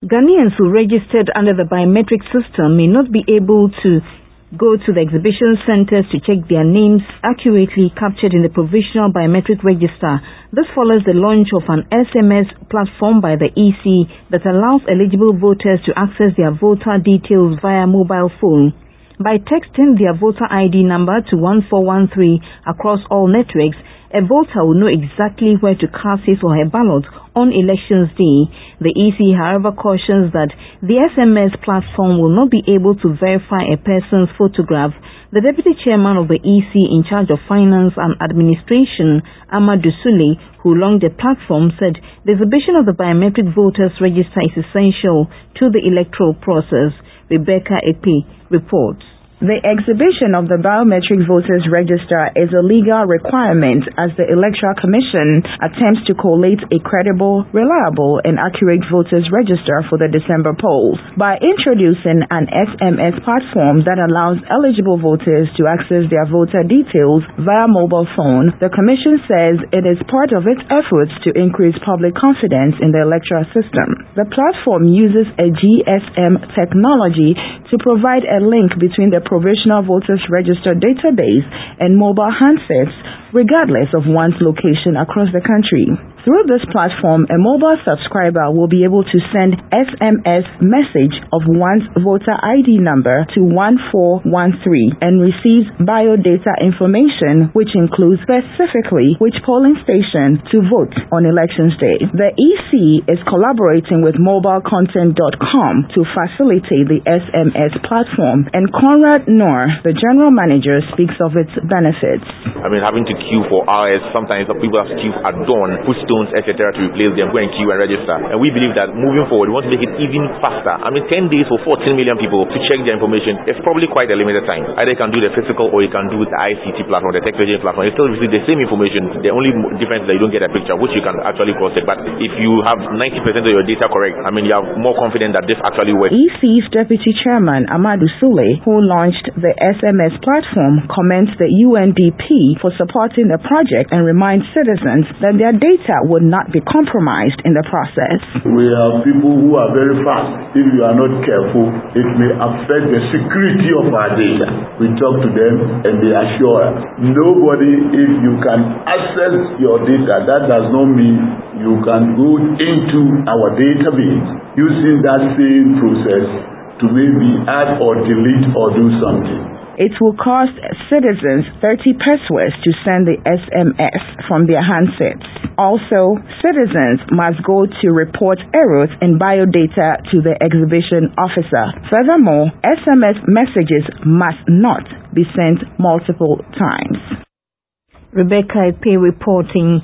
Ghanaians who registered under the biometric system may not be able to go to the exhibition centers to check their names accurately captured in the provisional biometric register. This follows the launch of an SMS platform by the EC that allows eligible voters to access their voter details via mobile phone. By texting their voter ID number to 1413 across all networks, a voter will know exactly where to cast his or her ballot on elections day. The EC, however, cautions that the SMS platform will not be able to verify a person's photograph. The deputy chairman of the EC in charge of finance and administration, Amadou Sule, who launched the platform, said the exhibition of the biometric voters register is essential to the electoral process. Rebecca Epe reports. The exhibition of the biometric voters register is a legal requirement as the Electoral Commission attempts to collate a credible, reliable, and accurate voters register for the December polls. By introducing an SMS platform that allows eligible voters to access their voter details via mobile phone, the Commission says it is part of its efforts to increase public confidence in the electoral system. The platform uses a GSM technology to provide a link between the Provisional Voters Register database and mobile handsets, regardless of one's location across the country. Through this platform, a mobile subscriber will be able to send SMS message of one's voter ID number to 1413 and receives biodata information, which includes specifically which polling station to vote on elections day. The EC is collaborating with mobilecontent.com to facilitate the SMS platform, and Conrad Noor, the general manager, speaks of its benefits. Having to queue for hours, sometimes people have to queue at dawn, push stones, etc. to replace them, go and queue and register. And we believe that moving forward, we want to make it even faster. 10 days for 14 million people to check their information is probably quite a limited time. Either you can do the physical or you can do the ICT platform, the text messaging platform. You still receive the same information. The only difference is that you don't get a picture, which you can actually cross it. But if you have 90% of your data correct, you are more confident that this actually works. EC's deputy chairman, Amadou Sule, who launched the SMS platform, commends the UNDP for supporting the project and reminds citizens that their data would not be compromised in the process. We have people who are very fast. If you are not careful, it may affect the security of our data. We talk to them and they assure us, nobody, if you can access your data, that does not mean you can go into our database using that same process to maybe add or delete or do something. It will cost citizens 30 pesos to send the SMS from their handsets. Also, citizens must go to report errors in biodata to the exhibition officer. Furthermore, SMS messages must not be sent multiple times. Rebecca Epe reporting.